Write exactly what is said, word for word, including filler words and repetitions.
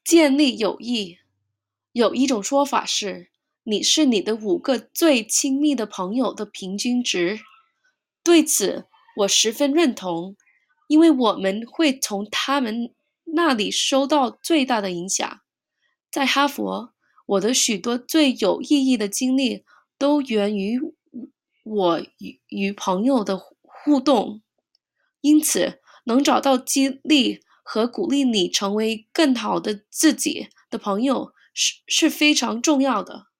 建立友谊，有一种说法是，你是你的五个最亲密的朋友的平均值。对此，我十分认同，因为我们会从他们那里收到最大的影响。在哈佛，我的许多最有意义的经历都源于我与与朋友的互动，因此能找到激励和鼓励你成为更好的自己的朋友是是非常重要的。